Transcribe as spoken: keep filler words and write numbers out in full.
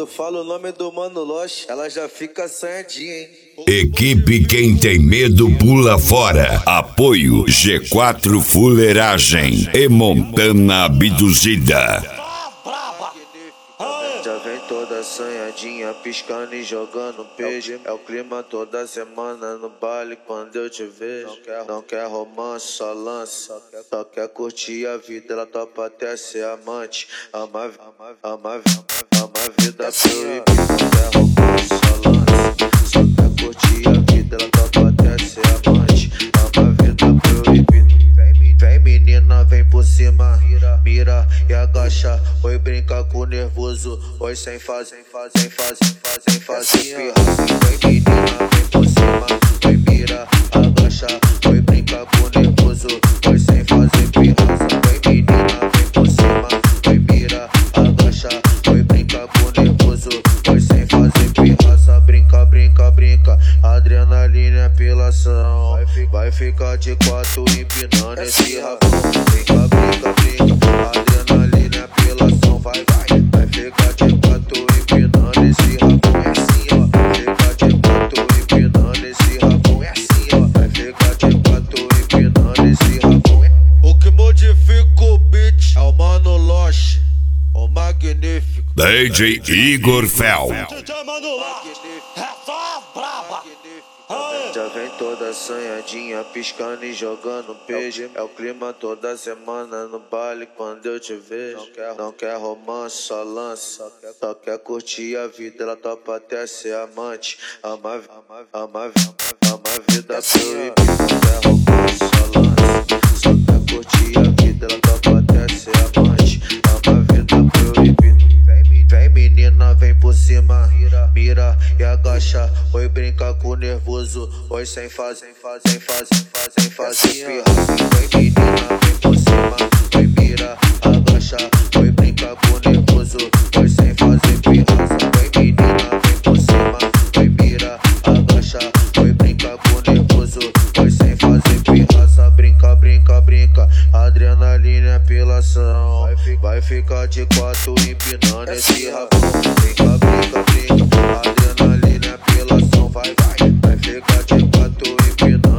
Quando fala o nome do Mano Loche, ela já fica assanhadinha, hein? Equipe Quem Tem Medo Pula Fora. Apoio G quatro Fuleiragem e Montana Abduzida. Já vem toda assanhadinha, piscando e jogando peixe. É o clima toda semana no baile quando eu te vejo. Não quer, não quer romance, só lança. Só quer curtir a vida, ela topa até ser amante. Ama, ama, ama, ama a vida proibida. Não quer romance, só lança. Só quer curtir a vida, ela topa até ser amante. Ama a vida proibida. Vem, vem menina, vem por cima. Mira, mira e agacha. Oi, brinca com o nervoso. Oi, sem fazer, sem fazer, sem fazer, sem fazer pirraça. Vem menina, vem por cima. Oi, mira, agacha. Oi, brinca com o nervoso. Oi, sem fazer pirraça. Vem menina, vem por cima. Oi, mira, agacha. Oi, brinca com o nervoso. Oi, sem fazer pirraça. Brinca, brinca, brinca. Adrenalina é apelação. Vai ficar de quatro empinando esse rabão. Brinca, brinca, brinca. Adrenalina é apelação. Vai, vai. Vai ficar de quatro empinando esse rabão. É assim, ó. Fica de quatro empinando esse rabão. É assim, ó. Vai ficar de quatro empinando esse rabão. O que modifica o beat é o Mano Loche, o magnífico D J Igor Fel. Já vem toda assanhadinha, piscando e jogando peixe. É o clima toda semana no baile quando eu te vejo. Não quer, não quer romance, só lança. Só quer curtir a vida, ela topa até ser amante. Ama, ama, ama, ama a vida proibida. Não quer romance, só lança. Só quer curtir a vida, ela topa até ser amante. Ama a vida proibida. Vem, vem menina, vem por cima. Mira, mira e agacha. Oi, brinca com o nervoso. Oi, sem fazer, sem fazer, sem fazer, sem fazer pirraça. Vem menina, vem por cima. Oi, mira, agacha. Oi, brinca com o nervoso. Oi, sem fazer pirraça. Vem menina, vem por cima. Oi, mira, agacha. Oi, brinca com o nervoso. Oi, sem fazer pirraça. Brinca, brinca, brinca. Adrenalina é apelação. Vai ficar de quatro empinando esse rabão. Brinca, brinca, brinca. Adrenalina é apelação. Vai, vai. Vai ficar de quatro empinando.